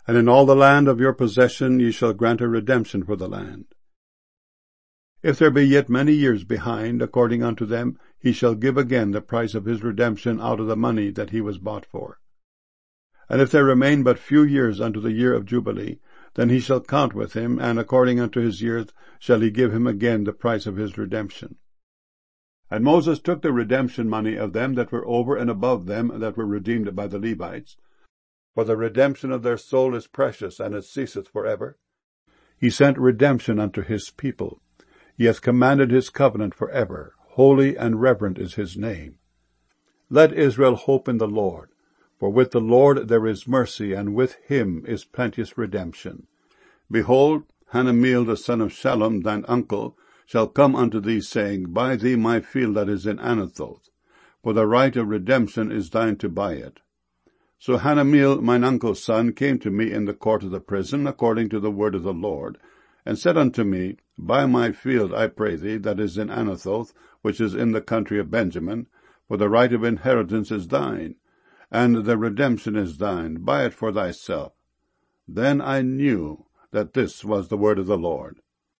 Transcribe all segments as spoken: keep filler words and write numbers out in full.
And in all the land of your possession ye shall grant a redemption for the land. If there be yet many years behind, according unto them, he shall give again the price of his redemption out of the money that he was bought for. And if there remain but few years unto the year of Jubilee, then he shall count with him, and according unto his years shall he give him again the price of his redemption. And Moses took the redemption money of them that were over and above them that were redeemed by the Levites, for the redemption of their soul is precious, and it ceaseth for ever. He sent redemption unto his people. He hath commanded his covenant for ever. Holy and reverent is his name. Let Israel hope in the Lord, for with the Lord there is mercy, and with him is plenteous redemption. Behold, Hanameel the son of Shallum, thine uncle, shall come unto thee, saying, Buy thee my field that is in Anathoth, for the right of redemption is thine to buy it. So Hanameel, mine uncle's son, came to me in the court of the prison, according to the word of the Lord, and said unto me, Buy my field, I pray thee, that is in Anathoth, which is in the country of Benjamin, for the right of inheritance is thine, and the redemption is thine. Buy it for thyself. Then I knew that this was the word of the Lord.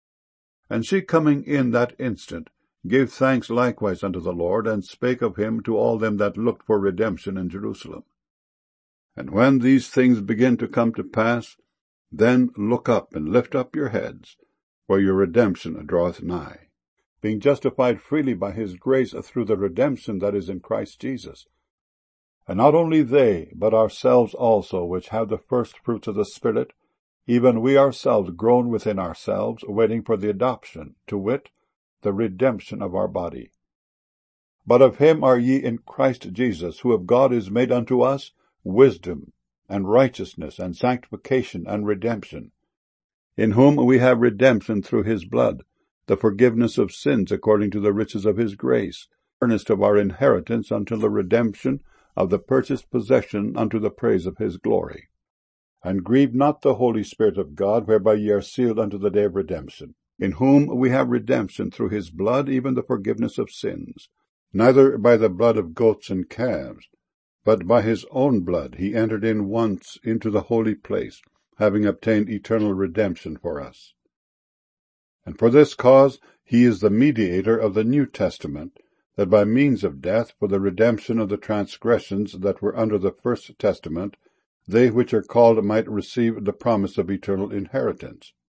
And she, coming in that instant, gave thanks likewise unto the Lord, and spake of him to all them that looked for redemption in Jerusalem. And when these things begin to come to pass, then look up and lift up your heads, for your redemption draweth nigh, being justified freely by his grace through the redemption that is in Christ Jesus. And not only they, but ourselves also, which have the first fruits of the Spirit, even we ourselves groan within ourselves, waiting for the adoption, to wit, the redemption of our body. But of him are ye in Christ Jesus, who of God is made unto us wisdom, and righteousness, and sanctification, and redemption, in whom we have redemption through his blood, the forgiveness of sins according to the riches of his grace, earnest of our inheritance until the redemption of the purchased possession unto the praise of his glory. And grieve not the Holy Spirit of God, whereby ye are sealed unto the day of redemption, in whom we have redemption through his blood, even the forgiveness of sins, neither by the blood of goats and calves, but by his own blood he entered in once into the holy place, having obtained eternal redemption for us. And for this cause he is the mediator of the New Testament, that by means of death, for the redemption of the transgressions that were under the first testament, they which are called might receive the promise of eternal inheritance.